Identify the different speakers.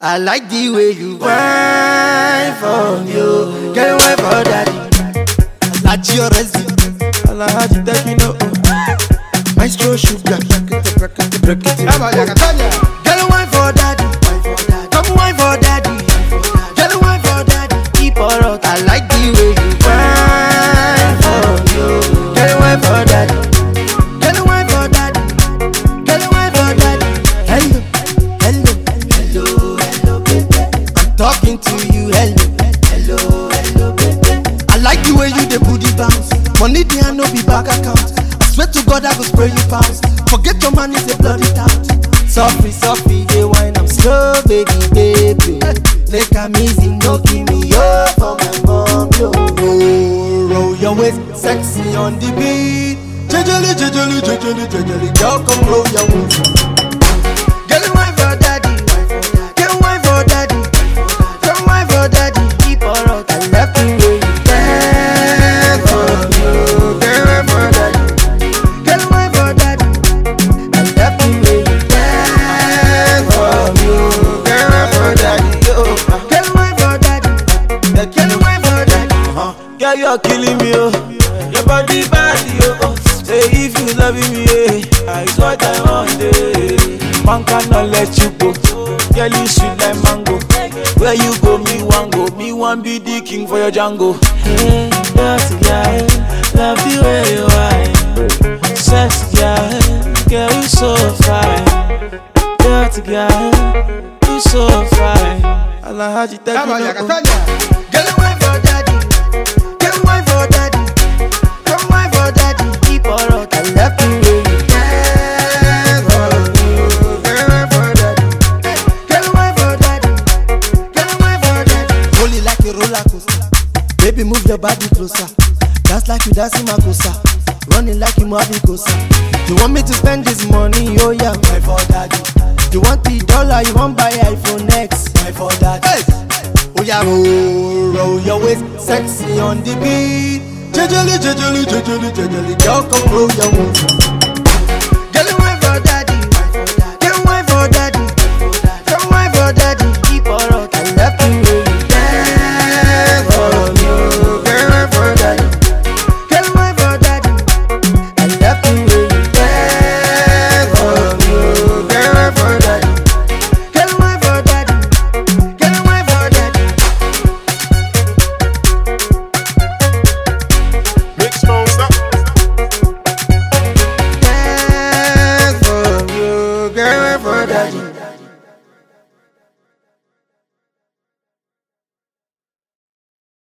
Speaker 1: I like the way you whine for me, oh. Girl, whine for daddy. I like your resume. I like the techno. Maestro sugar. Break it. Girl, whine for daddy. Come whine for daddy. Girl, whine for daddy. Keep her out. I like the way you whine for me, oh. Girl, whine for daddy. Girl, whine for daddy. Girl, whine for daddy. Hello. Talking to you, hello, baby. I like the way you the booty bounce. Money there no be bank account. I swear to God I go spray you pounds. Forget your man is a bloody tout. Softly, they wine I'm slow, baby. Take a easy, no give me up for my mom, yo. Roll your waist, sexy on the beat. Jejely, girl come roll your waist. Girl wine for daddy.
Speaker 2: Girl, you're killing me, oh. Your body bad, oh. Say if you loving me, it's what I want, Man cannot let you go. Girl, you sweet like mango. Where you go, me want be the king for your Django. Hey, dirty girl, love the way you are. Sexy girl, you so fine. Dirty girl, you so fine. I like how you take me.
Speaker 1: Girl, wine for daddy. Girl, wine for daddy. Come wine for daddy. Keep her out. I love the way you dance for you. Girl, wine for daddy. Girl, wine for daddy. Girl, wine for daddy. Roll it like a roller coaster. Baby, move your body closer. Dance like you dancing Makosa. Running like you Marvin Kosa. You want me to spend this money? Oh yeah, wine for daddy. You want $1, you want buy iPhone X? Wine for daddy. Hey. Oh yeah, roll your waist, sexy on the beat. Jejely, girl come roll your waist.